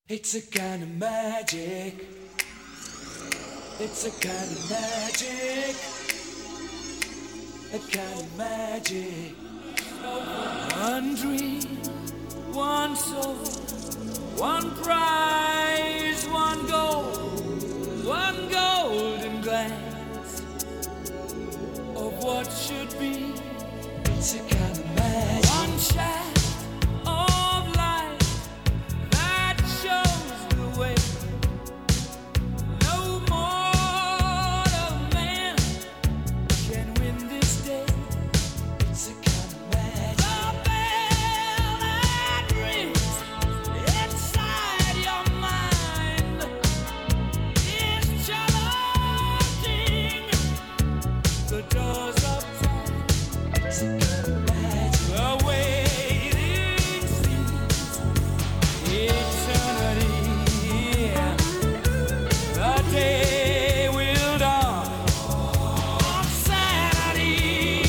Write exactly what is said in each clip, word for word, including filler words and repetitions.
It's a kind of magic. It's a kind of magic. A kind of magic. One dream, one soul, one prize, one goal, one golden glance of what should be. It's a kind of magic. One shaft of light that shows the way. No mortal man can win this day. It's a kind of magic. The bell that rings inside your mind is challenging the doors of time. It's a kind of magic. The waiting seems eternity. The day will dawn on Saturday.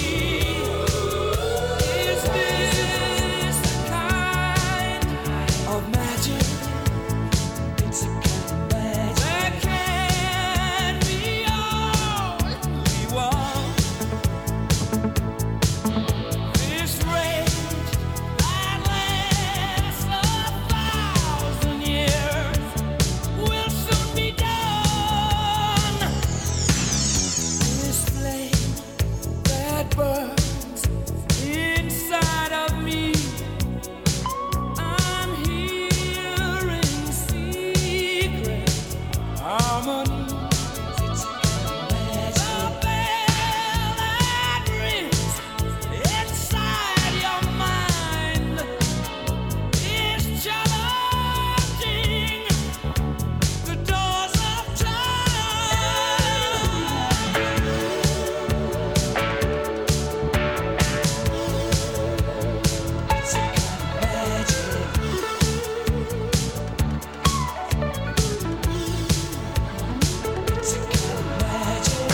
Is this the kind of magic? It's a kind of magic. There can be only one. This rage that lasts a thousand years will soon be done. This flame that burns inside of me, I'm hearing secret harmonies. It's a kind of magic. The bell that rings inside your mind is challenging the doors of time. It's a kind of magic. It's a kind of magic.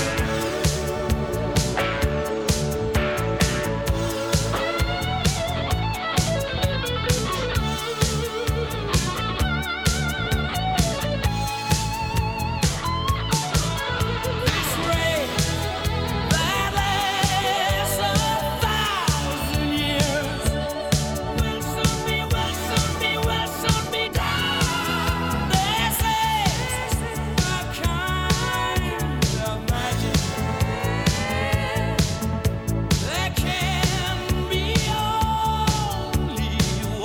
This rain that lasts a thousand years will soon be, will soon be, will soon be done. This is a kind of magic. There can be only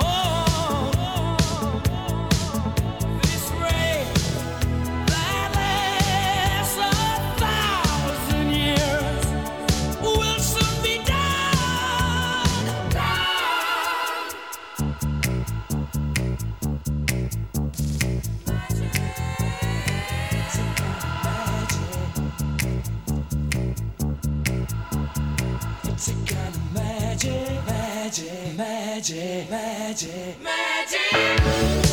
one. This rain that lasts a thousand years will soon be done. It's a kind of magic, magic, magic, magic, magic.